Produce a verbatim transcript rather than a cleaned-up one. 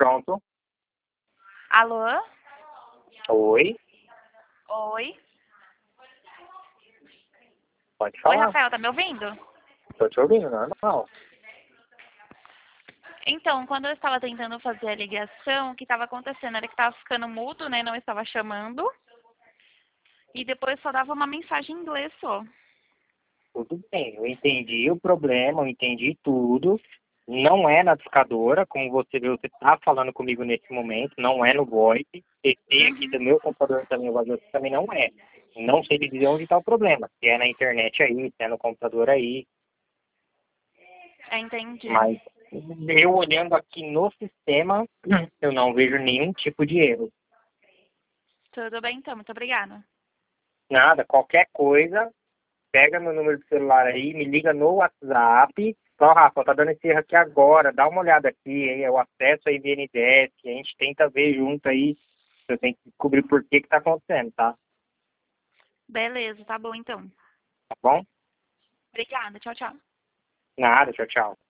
Pronto. Alô? Oi. Oi? Pode Oi, falar. Rafael, tá me ouvindo? Tô te ouvindo, normal. Então, quando eu estava tentando fazer a ligação, o que estava acontecendo era que estava ficando mudo, né? Não estava chamando. E depois só dava uma mensagem em inglês só. Tudo bem, eu entendi o problema, eu entendi tudo. Não é na discadora, como você viu, você tá falando comigo nesse momento, não é no VoIP. Testei aqui do Uhum. meu computador também, o valor também não é. Não sei lhe dizer onde está o problema. Se é na internet aí, se é no computador aí. É, entendi. Mas eu olhando aqui no sistema, eu não vejo nenhum tipo de erro. Tudo bem, então. Muito obrigada. Nada, qualquer coisa, pega meu número de celular aí, me liga no WhatsApp. Ó, Rafa, tá dando esse erro aqui agora, dá uma olhada aqui, hein? Eu acesso a I B N Desk, a gente tenta ver junto aí. Eu tenho que descobrir por que que tá acontecendo, tá? Beleza, tá bom, então. Tá bom? Obrigada. Tchau, tchau. Nada, tchau, tchau.